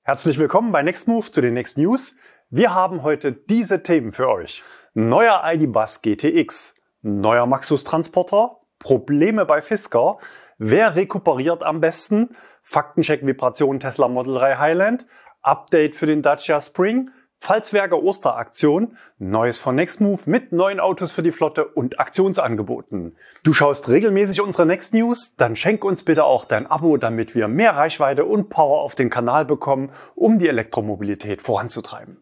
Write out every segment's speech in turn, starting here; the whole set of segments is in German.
Herzlich willkommen bei Nextmove zu den Next News. Wir haben heute diese Themen für euch. Neuer ID.Buzz GTX, neuer Maxus Transporter, Probleme bei Fisker, wer rekuperiert am besten, Faktencheck Vibration Tesla Model 3 Highland, Update für den Dacia Spring, Pfalzwerke Osteraktion, Neues von Nextmove mit neuen Autos für die Flotte und Aktionsangeboten. Du schaust regelmäßig unsere Next News? Dann schenk uns bitte auch dein Abo, damit wir mehr Reichweite und Power auf den Kanal bekommen, um die Elektromobilität voranzutreiben.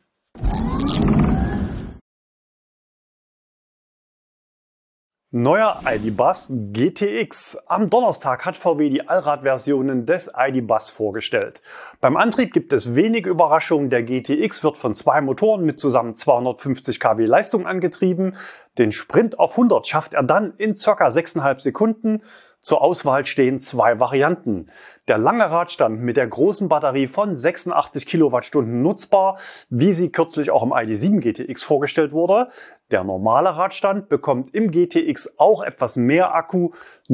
Neuer ID.Buzz GTX. Am Donnerstag hat VW die Allradversionen des ID.Buzz vorgestellt. Beim Antrieb gibt es wenig Überraschungen. Der GTX wird von zwei Motoren mit zusammen 250 kW Leistung angetrieben. Den Sprint auf 100 schafft er dann in ca. 6,5 Sekunden. Zur Auswahl stehen zwei Varianten. Der lange Radstand mit der großen Batterie von 86 Kilowattstunden nutzbar, wie sie kürzlich auch im ID.7 GTX vorgestellt wurde. Der normale Radstand bekommt im GTX auch etwas mehr Akku.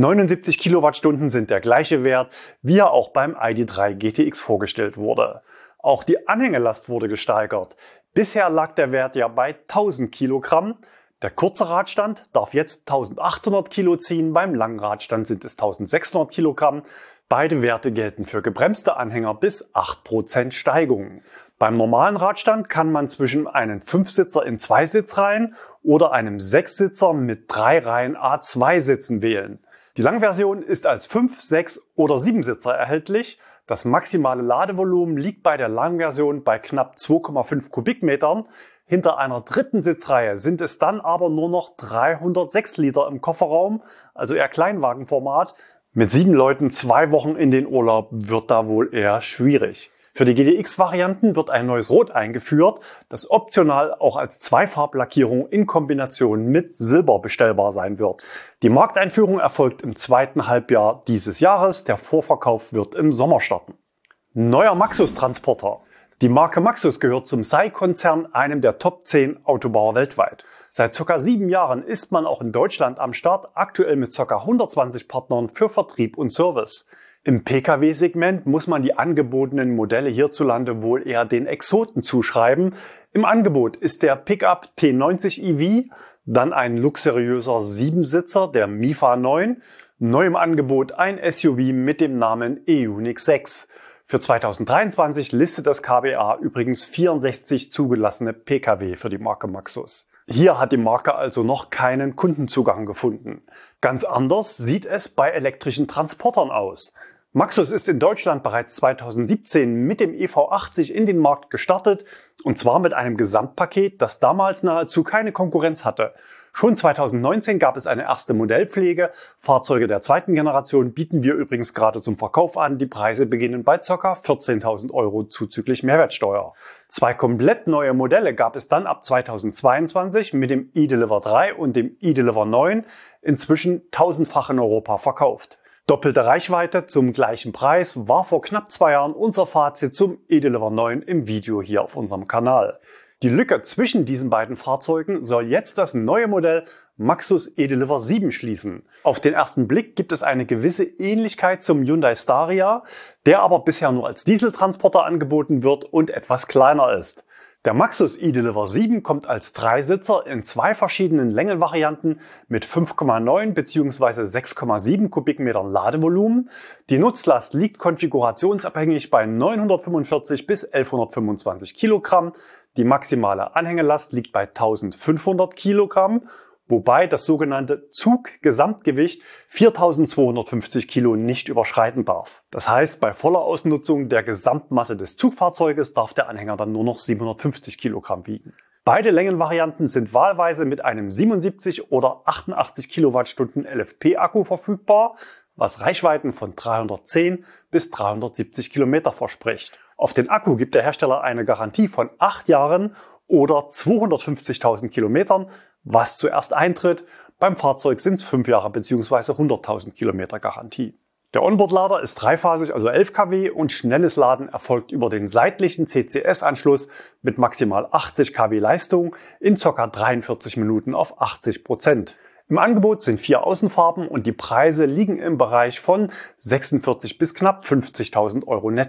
79 Kilowattstunden sind der gleiche Wert, wie er auch beim ID.3 GTX vorgestellt wurde. Auch die Anhängelast wurde gesteigert. Bisher lag der Wert ja bei 1000 Kilogramm. Der kurze Radstand darf jetzt 1800 Kilo ziehen, beim langen Radstand sind es 1600 Kilogramm. Beide Werte gelten für gebremste Anhänger bis 8% Steigung. Beim normalen Radstand kann man zwischen einem 5-Sitzer in 2 Sitzreihen oder einem 6-Sitzer mit 3 Reihen A2-Sitzen wählen. Die Langversion ist als 5, 6 oder 7-Sitzer erhältlich. Das maximale Ladevolumen liegt bei der Langversion bei knapp 2,5 Kubikmetern. Hinter einer dritten Sitzreihe sind es dann aber nur noch 306 Liter im Kofferraum, also eher Kleinwagenformat. Mit 7 Leuten 2 Wochen in den Urlaub wird da wohl eher schwierig. Für die GTX-Varianten wird ein neues Rot eingeführt, das optional auch als Zweifarblackierung in Kombination mit Silber bestellbar sein wird. Die Markteinführung erfolgt im zweiten Halbjahr dieses Jahres. Der Vorverkauf wird im Sommer starten. Neuer Maxus Transporter. Die Marke Maxus gehört zum SAIC-Konzern, einem der Top 10 Autobauer weltweit. Seit ca. 7 Jahren ist man auch in Deutschland am Start, aktuell mit ca. 120 Partnern für Vertrieb und Service. Im Pkw-Segment muss man die angebotenen Modelle hierzulande wohl eher den Exoten zuschreiben. Im Angebot ist der Pickup T90 EV, dann ein luxuriöser 7-Sitzer, der Mifa 9, neu im Angebot ein SUV mit dem Namen Ioniq 6. Für 2023 listet das KBA übrigens 64 zugelassene Pkw für die Marke Maxus. Hier hat die Marke also noch keinen Kundenzugang gefunden. Ganz anders sieht es bei elektrischen Transportern aus. Maxus ist in Deutschland bereits 2017 mit dem EV80 in den Markt gestartet, und zwar mit einem Gesamtpaket, das damals nahezu keine Konkurrenz hatte. Schon 2019 gab es eine erste Modellpflege. Fahrzeuge der zweiten Generation bieten wir übrigens gerade zum Verkauf an. Die Preise beginnen bei ca. 14.000 Euro zuzüglich Mehrwertsteuer. 2 komplett neue Modelle gab es dann ab 2022 mit dem eDeliver 3 und dem eDeliver 9, inzwischen 1000-fach in Europa verkauft. Doppelte Reichweite zum gleichen Preis war vor knapp 2 Jahren unser Fazit zum eDeliver 9 im Video hier auf unserem Kanal. Die Lücke zwischen diesen beiden Fahrzeugen soll jetzt das neue Modell Maxus eDeliver 7 schließen. Auf den ersten Blick gibt es eine gewisse Ähnlichkeit zum Hyundai Staria, der aber bisher nur als Dieseltransporter angeboten wird und etwas kleiner ist. Der Maxus eDeliver 7 kommt als 3-Sitzer in 2 verschiedenen Längenvarianten mit 5,9 bzw. 6,7 Kubikmetern Ladevolumen. Die Nutzlast liegt konfigurationsabhängig bei 945 bis 1125 Kilogramm. Die maximale Anhängelast liegt bei 1500 Kilogramm, wobei das sogenannte Zuggesamtgewicht 4250 Kilo nicht überschreiten darf. Das heißt, bei voller Ausnutzung der Gesamtmasse des Zugfahrzeuges darf der Anhänger dann nur noch 750 Kilogramm wiegen. Beide Längenvarianten sind wahlweise mit einem 77 oder 88 Kilowattstunden LFP-Akku verfügbar, was Reichweiten von 310 bis 370 Kilometer verspricht. Auf den Akku gibt der Hersteller eine Garantie von 8 Jahren oder 250.000 Kilometern, was zuerst eintritt. Beim Fahrzeug sind es 5 Jahre bzw. 100.000 Kilometer Garantie. Der Onboard-Lader ist dreiphasig, also 11 kW, und schnelles Laden erfolgt über den seitlichen CCS-Anschluss mit maximal 80 kW Leistung in ca. 43 Minuten auf 80%. Im Angebot sind 4 Außenfarben und die Preise liegen im Bereich von 46 bis knapp 50.000 Euro netto.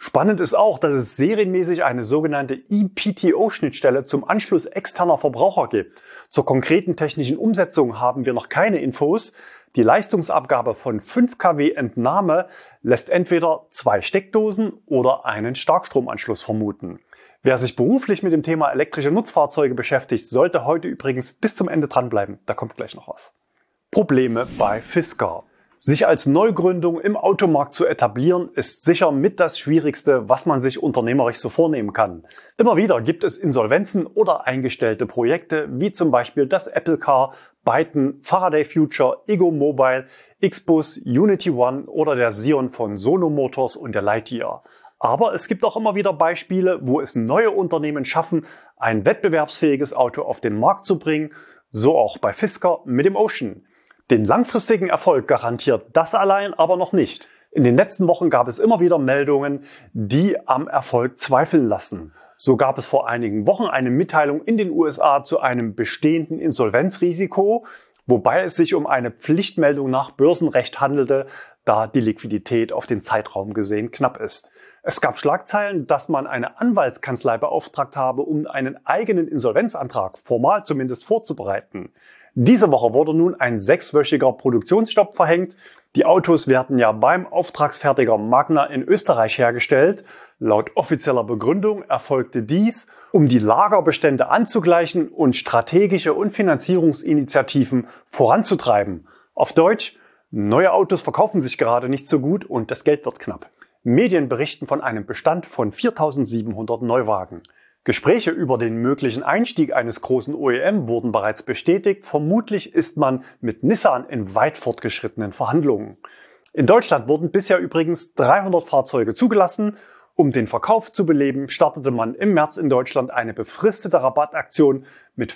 Spannend ist auch, dass es serienmäßig eine sogenannte ePTO-Schnittstelle zum Anschluss externer Verbraucher gibt. Zur konkreten technischen Umsetzung haben wir noch keine Infos. Die Leistungsabgabe von 5 kW Entnahme lässt entweder 2 Steckdosen oder einen Starkstromanschluss vermuten. Wer sich beruflich mit dem Thema elektrische Nutzfahrzeuge beschäftigt, sollte heute übrigens bis zum Ende dranbleiben. Da kommt gleich noch was. Probleme bei Fisker. Sich als Neugründung im Automarkt zu etablieren, ist sicher mit das Schwierigste, was man sich unternehmerisch so vornehmen kann. Immer wieder gibt es Insolvenzen oder eingestellte Projekte, wie zum Beispiel das Apple Car, Byton, Faraday Future, Ego Mobile, Xbus, Unity One oder der Sion von Sono Motors und der Lightyear. Aber es gibt auch immer wieder Beispiele, wo es neue Unternehmen schaffen, ein wettbewerbsfähiges Auto auf den Markt zu bringen, so auch bei Fisker mit dem Ocean. Den langfristigen Erfolg garantiert das allein aber noch nicht. In den letzten Wochen gab es immer wieder Meldungen, die am Erfolg zweifeln lassen. So gab es vor einigen Wochen eine Mitteilung in den USA zu einem bestehenden Insolvenzrisiko, wobei es sich um eine Pflichtmeldung nach Börsenrecht handelte, da die Liquidität auf den Zeitraum gesehen knapp ist. Es gab Schlagzeilen, dass man eine Anwaltskanzlei beauftragt habe, um einen eigenen Insolvenzantrag formal zumindest vorzubereiten. Diese Woche wurde nun ein 6-wöchiger Produktionsstopp verhängt. Die Autos werden ja beim Auftragsfertiger Magna in Österreich hergestellt. Laut offizieller Begründung erfolgte dies, um die Lagerbestände anzugleichen und strategische und Finanzierungsinitiativen voranzutreiben. Auf Deutsch: Neue Autos verkaufen sich gerade nicht so gut und das Geld wird knapp. Medien berichten von einem Bestand von 4.700 Neuwagen. Gespräche über den möglichen Einstieg eines großen OEM wurden bereits bestätigt. Vermutlich ist man mit Nissan in weit fortgeschrittenen Verhandlungen. In Deutschland wurden bisher übrigens 300 Fahrzeuge zugelassen. Um den Verkauf zu beleben, startete man im März in Deutschland eine befristete Rabattaktion mit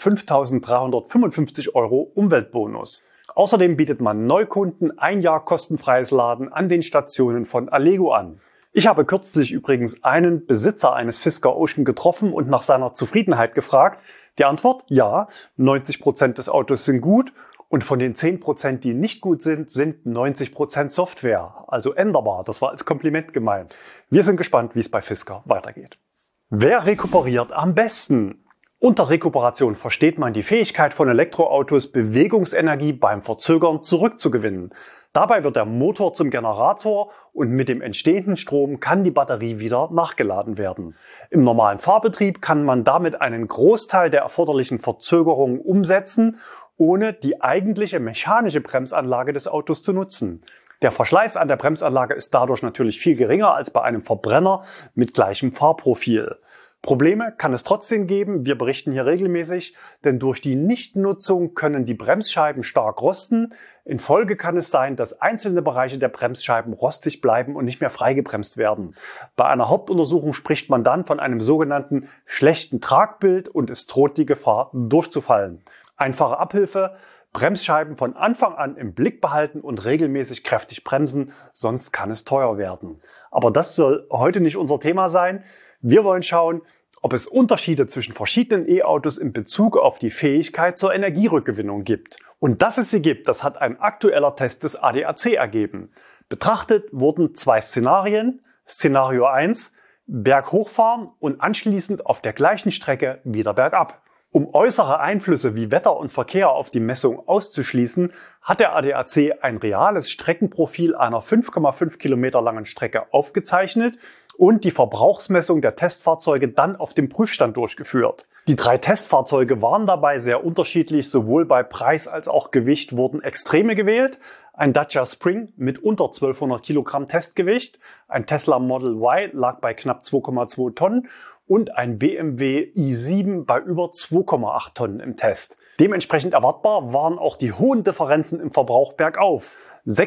5.355 € Umweltbonus. Außerdem bietet man Neukunden 1 Jahr kostenfreies Laden an den Stationen von Allego an. Ich habe kürzlich übrigens einen Besitzer eines Fisker Ocean getroffen und nach seiner Zufriedenheit gefragt. Die Antwort: ja, 90% des Autos sind gut und von den 10%, die nicht gut sind, sind 90% Software, also änderbar. Das war als Kompliment gemeint. Wir sind gespannt, wie es bei Fisker weitergeht. Wer rekuperiert am besten? Unter Rekuperation versteht man die Fähigkeit von Elektroautos, Bewegungsenergie beim Verzögern zurückzugewinnen. Dabei wird der Motor zum Generator und mit dem entstehenden Strom kann die Batterie wieder nachgeladen werden. Im normalen Fahrbetrieb kann man damit einen Großteil der erforderlichen Verzögerungen umsetzen, ohne die eigentliche mechanische Bremsanlage des Autos zu nutzen. Der Verschleiß an der Bremsanlage ist dadurch natürlich viel geringer als bei einem Verbrenner mit gleichem Fahrprofil. Probleme kann es trotzdem geben, wir berichten hier regelmäßig, denn durch die Nichtnutzung können die Bremsscheiben stark rosten. In Folge kann es sein, dass einzelne Bereiche der Bremsscheiben rostig bleiben und nicht mehr freigebremst werden. Bei einer Hauptuntersuchung spricht man dann von einem sogenannten schlechten Tragbild und es droht die Gefahr, durchzufallen. Einfache Abhilfe: Bremsscheiben von Anfang an im Blick behalten und regelmäßig kräftig bremsen, sonst kann es teuer werden. Aber das soll heute nicht unser Thema sein. Wir wollen schauen, ob es Unterschiede zwischen verschiedenen E-Autos in Bezug auf die Fähigkeit zur Energierückgewinnung gibt. Und dass es sie gibt, das hat ein aktueller Test des ADAC ergeben. Betrachtet wurden 2 Szenarien. Szenario 1: berghoch fahren und anschließend auf der gleichen Strecke wieder bergab. Um äußere Einflüsse wie Wetter und Verkehr auf die Messung auszuschließen, hat der ADAC ein reales Streckenprofil einer 5,5 Kilometer langen Strecke aufgezeichnet und die Verbrauchsmessung der Testfahrzeuge dann auf dem Prüfstand durchgeführt. Die 3 Testfahrzeuge waren dabei sehr unterschiedlich, sowohl bei Preis als auch Gewicht wurden Extreme gewählt. Ein Dacia Spring mit unter 1200 Kilogramm Testgewicht, ein Tesla Model Y lag bei knapp 2,2 Tonnen und ein BMW i7 bei über 2,8 Tonnen im Test. Dementsprechend erwartbar waren auch die hohen Differenzen im Verbrauch bergauf.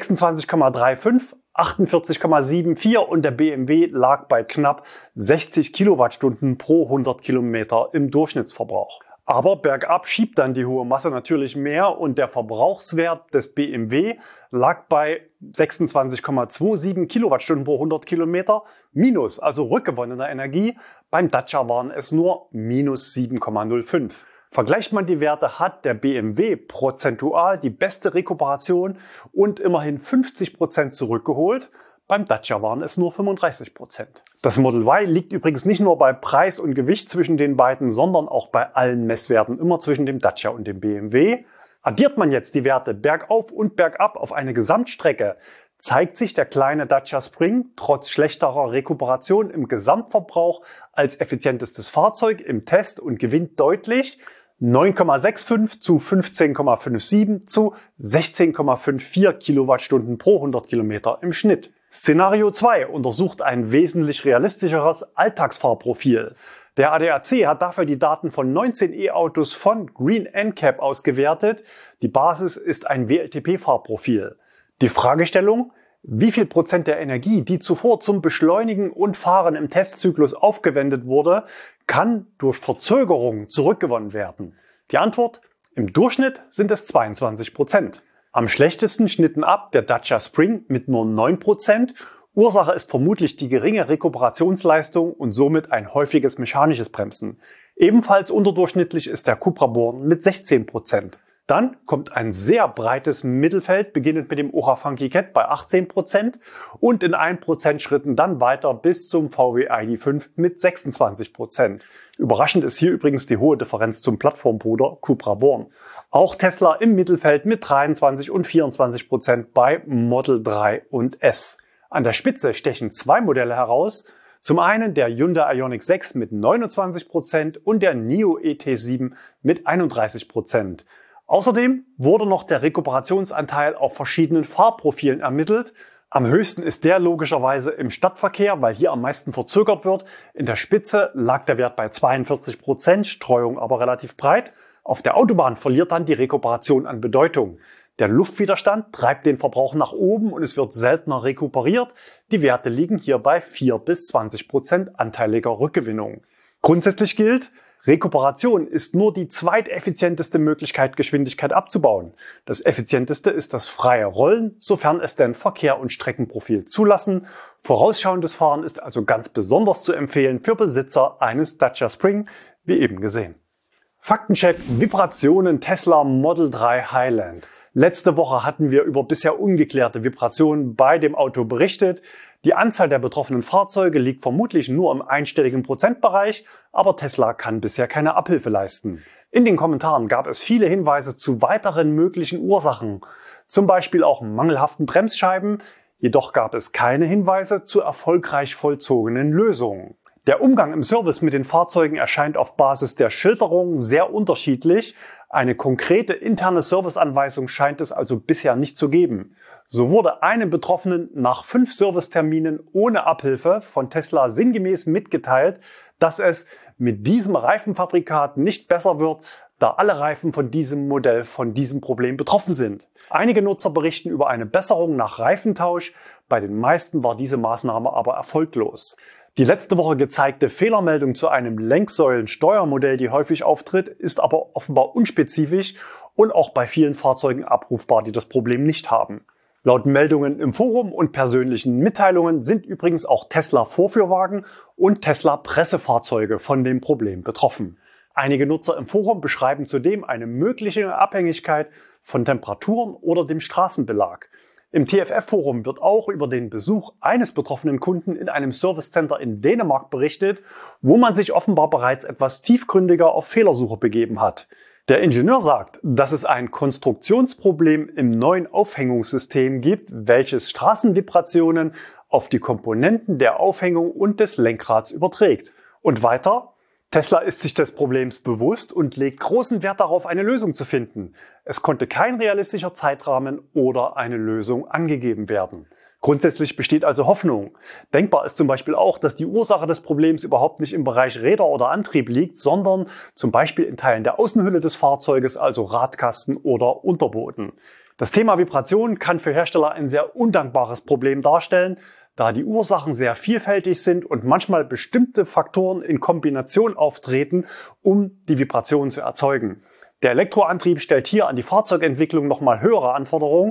26,35, 48,74 und der BMW lag bei knapp 60 Kilowattstunden pro 100 Kilometer im Durchschnittsverbrauch. Aber bergab schiebt dann die hohe Masse natürlich mehr und der Verbrauchswert des BMW lag bei 26,27 Kilowattstunden pro 100 Kilometer minus, also rückgewonnener Energie. Beim Dacia waren es nur minus 7,05. Vergleicht man die Werte, hat der BMW prozentual die beste Rekuperation und immerhin 50% zurückgeholt. beim Dacia waren es nur 35%. Das Model Y liegt übrigens nicht nur bei Preis und Gewicht zwischen den beiden, sondern auch bei allen Messwerten immer zwischen dem Dacia und dem BMW. Addiert man jetzt die Werte bergauf und bergab auf eine Gesamtstrecke, zeigt sich der kleine Dacia Spring trotz schlechterer Rekuperation im Gesamtverbrauch als effizientestes Fahrzeug im Test und gewinnt deutlich 9,65 zu 15,57 zu 16,54 Kilowattstunden pro 100 Kilometer im Schnitt. Szenario 2 untersucht ein wesentlich realistischeres Alltagsfahrprofil. Der ADAC hat dafür die Daten von 19 E-Autos von Green NCAP ausgewertet. Die Basis ist ein WLTP-Fahrprofil. Die Fragestellung: Wie viel Prozent der Energie, die zuvor zum Beschleunigen und Fahren im Testzyklus aufgewendet wurde, kann durch Verzögerung zurückgewonnen werden? Die Antwort: Im Durchschnitt sind es 22%. Am schlechtesten schnitten ab der Dacia Spring mit nur 9%. Ursache ist vermutlich die geringe Rekuperationsleistung und somit ein häufiges mechanisches Bremsen. Ebenfalls unterdurchschnittlich ist der Cupra Born mit 16%. Dann kommt ein sehr breites Mittelfeld, beginnend mit dem Ora Funky Cat bei 18% und in 1% Schritten dann weiter bis zum VW ID.5 mit 26%. Überraschend ist hier übrigens die hohe Differenz zum Plattformbruder Cupra Born. Auch Tesla im Mittelfeld mit 23 und 24% bei Model 3 und S. An der Spitze stechen zwei Modelle heraus. Zum einen der Hyundai Ioniq 6 mit 29% und der NIO ET7 mit 31%. Außerdem wurde noch der Rekuperationsanteil auf verschiedenen Fahrprofilen ermittelt. Am höchsten ist der logischerweise im Stadtverkehr, weil hier am meisten verzögert wird. In der Spitze lag der Wert bei 42%, Streuung aber relativ breit. Auf der Autobahn verliert dann die Rekuperation an Bedeutung. Der Luftwiderstand treibt den Verbrauch nach oben und es wird seltener rekuperiert. Die Werte liegen hier bei 4 bis 20% anteiliger Rückgewinnung. Grundsätzlich gilt: Rekuperation ist nur die zweiteffizienteste Möglichkeit, Geschwindigkeit abzubauen. Das effizienteste ist das freie Rollen, sofern es denn Verkehr und Streckenprofil zulassen. Vorausschauendes Fahren ist also ganz besonders zu empfehlen für Besitzer eines Dacia Spring, wie eben gesehen. Faktencheck: Vibrationen Tesla Model 3 Highland. Letzte Woche hatten wir über bisher ungeklärte Vibrationen bei dem Auto berichtet. Die Anzahl der betroffenen Fahrzeuge liegt vermutlich nur im einstelligen Prozentbereich, aber Tesla kann bisher keine Abhilfe leisten. In den Kommentaren gab es viele Hinweise zu weiteren möglichen Ursachen, zum Beispiel auch mangelhaften Bremsscheiben, jedoch gab es keine Hinweise zu erfolgreich vollzogenen Lösungen. Der Umgang im Service mit den Fahrzeugen erscheint auf Basis der Schilderung sehr unterschiedlich. Eine konkrete interne Serviceanweisung scheint es also bisher nicht zu geben. So wurde einem Betroffenen nach 5 Serviceterminen ohne Abhilfe von Tesla sinngemäß mitgeteilt, dass es mit diesem Reifenfabrikat nicht besser wird, da alle Reifen von diesem Modell von diesem Problem betroffen sind. Einige Nutzer berichten über eine Besserung nach Reifentausch, bei den meisten war diese Maßnahme aber erfolglos. Die letzte Woche gezeigte Fehlermeldung zu einem Lenksäulensteuermodell, die häufig auftritt, ist aber offenbar unspezifisch und auch bei vielen Fahrzeugen abrufbar, die das Problem nicht haben. Laut Meldungen im Forum und persönlichen Mitteilungen sind übrigens auch Tesla-Vorführwagen und Tesla-Pressefahrzeuge von dem Problem betroffen. Einige Nutzer im Forum beschreiben zudem eine mögliche Abhängigkeit von Temperaturen oder dem Straßenbelag. Im TFF-Forum wird auch über den Besuch eines betroffenen Kunden in einem Servicecenter in Dänemark berichtet, wo man sich offenbar bereits etwas tiefgründiger auf Fehlersuche begeben hat. Der Ingenieur sagt, dass es ein Konstruktionsproblem im neuen Aufhängungssystem gibt, welches Straßenvibrationen auf die Komponenten der Aufhängung und des Lenkrads überträgt. Und weiter: Tesla ist sich des Problems bewusst und legt großen Wert darauf, eine Lösung zu finden. Es konnte kein realistischer Zeitrahmen oder eine Lösung angegeben werden. Grundsätzlich besteht also Hoffnung. Denkbar ist zum Beispiel auch, dass die Ursache des Problems überhaupt nicht im Bereich Räder oder Antrieb liegt, sondern zum Beispiel in Teilen der Außenhülle des Fahrzeuges, also Radkasten oder Unterboden. Das Thema Vibration kann für Hersteller ein sehr undankbares Problem darstellen, da die Ursachen sehr vielfältig sind und manchmal bestimmte Faktoren in Kombination auftreten, um die Vibration zu erzeugen. Der Elektroantrieb stellt hier an die Fahrzeugentwicklung nochmal höhere Anforderungen,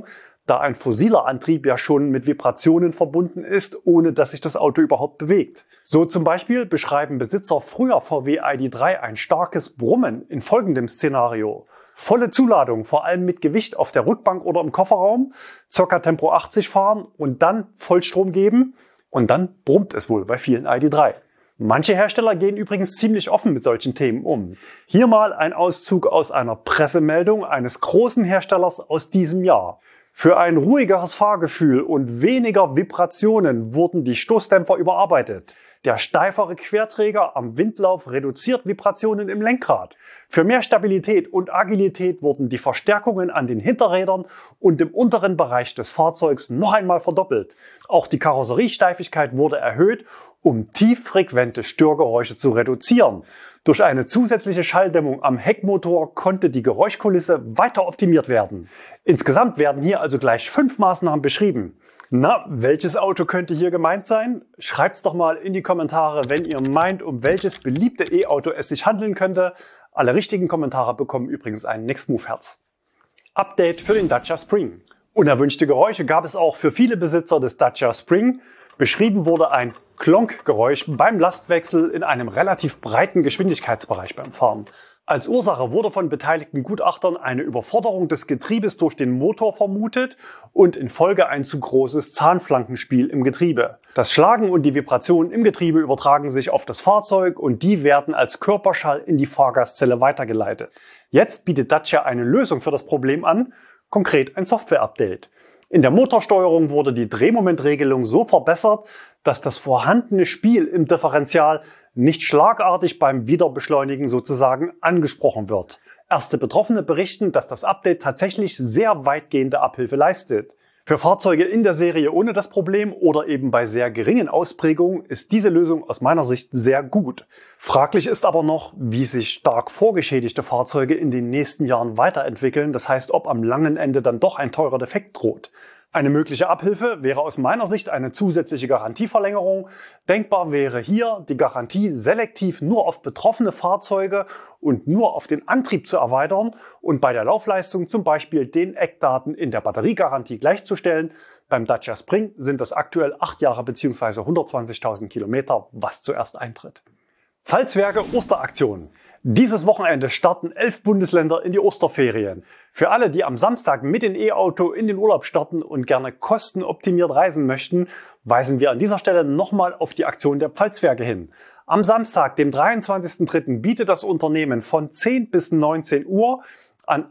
da ein fossiler Antrieb ja schon mit Vibrationen verbunden ist, ohne dass sich das Auto überhaupt bewegt. So zum Beispiel beschreiben Besitzer früher VW ID.3 ein starkes Brummen in folgendem Szenario. Volle Zuladung, vor allem mit Gewicht auf der Rückbank oder im Kofferraum, ca. Tempo 80 fahren und dann Vollstrom geben und dann brummt es wohl bei vielen ID.3. Manche Hersteller gehen übrigens ziemlich offen mit solchen Themen um. Hier mal ein Auszug aus einer Pressemeldung eines großen Herstellers aus diesem Jahr. Für ein ruhigeres Fahrgefühl und weniger Vibrationen wurden die Stoßdämpfer überarbeitet. Der steifere Querträger am Windlauf reduziert Vibrationen im Lenkrad. Für mehr Stabilität und Agilität wurden die Verstärkungen an den Hinterrädern und im unteren Bereich des Fahrzeugs noch einmal verdoppelt. Auch die Karosseriesteifigkeit wurde erhöht, um tieffrequente Störgeräusche zu reduzieren. Durch eine zusätzliche Schalldämmung am Heckmotor konnte die Geräuschkulisse weiter optimiert werden. Insgesamt werden hier also gleich 5 Maßnahmen beschrieben. Na, welches Auto könnte hier gemeint sein? Schreibt's doch mal in die Kommentare, wenn ihr meint, um welches beliebte E-Auto es sich handeln könnte. Alle richtigen Kommentare bekommen übrigens ein Nextmove-Herz. Update für den Dacia Spring. Unerwünschte Geräusche gab es auch für viele Besitzer des Dacia Spring. Beschrieben wurde ein Klonkgeräusch beim Lastwechsel in einem relativ breiten Geschwindigkeitsbereich beim Fahren. Als Ursache wurde von beteiligten Gutachtern eine Überforderung des Getriebes durch den Motor vermutet und in Folge ein zu großes Zahnflankenspiel im Getriebe. Das Schlagen und die Vibrationen im Getriebe übertragen sich auf das Fahrzeug und die werden als Körperschall in die Fahrgastzelle weitergeleitet. Jetzt bietet Dacia eine Lösung für das Problem an, konkret ein Software-Update. In der Motorsteuerung wurde die Drehmomentregelung so verbessert, dass das vorhandene Spiel im Differential nicht schlagartig beim Wiederbeschleunigen sozusagen angesprochen wird. Erste Betroffene berichten, dass das Update tatsächlich sehr weitgehende Abhilfe leistet. Für Fahrzeuge in der Serie ohne das Problem oder eben bei sehr geringen Ausprägungen ist diese Lösung aus meiner Sicht sehr gut. Fraglich ist aber noch, wie sich stark vorgeschädigte Fahrzeuge in den nächsten Jahren weiterentwickeln. Das heißt, ob am langen Ende dann doch ein teurer Defekt droht. Eine mögliche Abhilfe wäre aus meiner Sicht eine zusätzliche Garantieverlängerung. Denkbar wäre hier, die Garantie selektiv nur auf betroffene Fahrzeuge und nur auf den Antrieb zu erweitern und bei der Laufleistung zum Beispiel den Eckdaten in der Batteriegarantie gleichzustellen. Beim Dacia Spring sind das aktuell 8 Jahre bzw. 120.000 Kilometer, was zuerst eintritt. Pfalzwerke Osteraktion. Dieses Wochenende starten 11 Bundesländer in die Osterferien. Für alle, die am Samstag mit dem E-Auto in den Urlaub starten und gerne kostenoptimiert reisen möchten, weisen wir an dieser Stelle nochmal auf die Aktion der Pfalzwerke hin. Am Samstag, dem 23.03. bietet das Unternehmen von 10 bis 19 Uhr an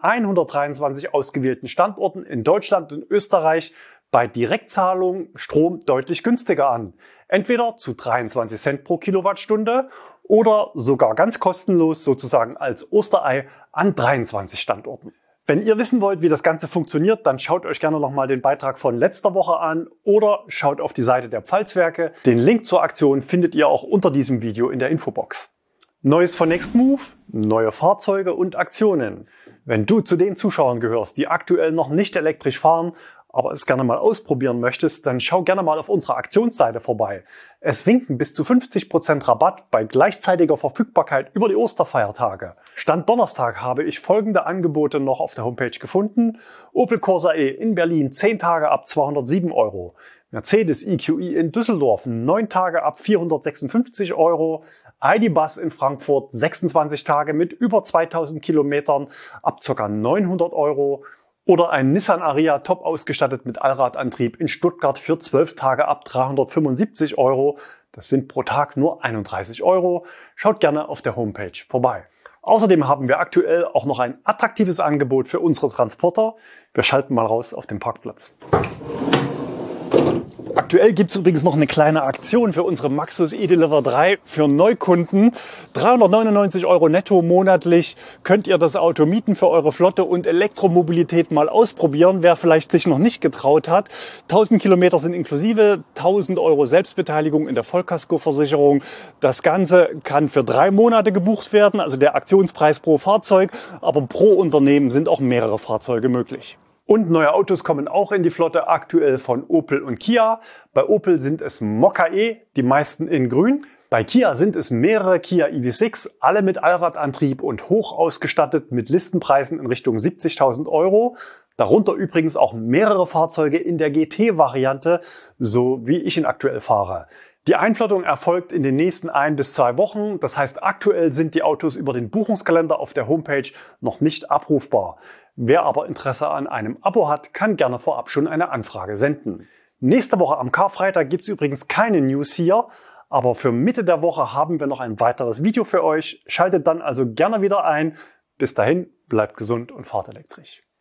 123 ausgewählten Standorten in Deutschland und Österreich bei Direktzahlung Strom deutlich günstiger an. Entweder zu 23 Cent pro Kilowattstunde oder sogar ganz kostenlos sozusagen als Osterei an 23 Standorten. Wenn ihr wissen wollt, wie das Ganze funktioniert, dann schaut euch gerne nochmal den Beitrag von letzter Woche an oder schaut auf die Seite der Pfalzwerke. Den Link zur Aktion findet ihr auch unter diesem Video in der Infobox. Neues von Nextmove, neue Fahrzeuge und Aktionen. Wenn du zu den Zuschauern gehörst, die aktuell noch nicht elektrisch fahren, aber es gerne mal ausprobieren möchtest, dann schau gerne mal auf unserer Aktionsseite vorbei. Es winken bis zu 50% Rabatt bei gleichzeitiger Verfügbarkeit über die Osterfeiertage. Stand Donnerstag habe ich folgende Angebote noch auf der Homepage gefunden. Opel Corsa E in Berlin 10 Tage ab 207 €. Mercedes EQE in Düsseldorf 9 Tage ab 456 €. ID. Buzz in Frankfurt 26 Tage mit über 2000 Kilometern ab ca. 900 €. Oder ein Nissan Ariya top ausgestattet mit Allradantrieb in Stuttgart für 12 Tage ab 375 €. Das sind pro Tag nur 31 €. Schaut gerne auf der Homepage vorbei. Außerdem haben wir aktuell auch noch ein attraktives Angebot für unsere Transporter. Wir schalten mal raus auf den Parkplatz. Aktuell gibt es übrigens noch eine kleine Aktion für unsere Maxus eDeliver 3 für Neukunden. 399 € netto monatlich könnt ihr das Auto mieten für eure Flotte und Elektromobilität mal ausprobieren, wer vielleicht sich noch nicht getraut hat. 1000 Kilometer sind inklusive, 1000 € Selbstbeteiligung in der Vollkaskoversicherung. Das Ganze kann für 3 Monate gebucht werden, also der Aktionspreis pro Fahrzeug, aber pro Unternehmen sind auch mehrere Fahrzeuge möglich. Und neue Autos kommen auch in die Flotte, aktuell von Opel und Kia. Bei Opel sind es Mokka E, die meisten in grün. Bei Kia sind es mehrere Kia EV6, alle mit Allradantrieb und hoch ausgestattet mit Listenpreisen in Richtung 70.000 €. Darunter übrigens auch mehrere Fahrzeuge in der GT-Variante, so wie ich ihn aktuell fahre. Die Einflottung erfolgt in den nächsten 1 bis 2 Wochen. Das heißt, aktuell sind die Autos über den Buchungskalender auf der Homepage noch nicht abrufbar. Wer aber Interesse an einem Abo hat, kann gerne vorab schon eine Anfrage senden. Nächste Woche am Karfreitag gibt es übrigens keine News hier, aber für Mitte der Woche haben wir noch ein weiteres Video für euch. Schaltet dann also gerne wieder ein. Bis dahin, bleibt gesund und fahrt elektrisch.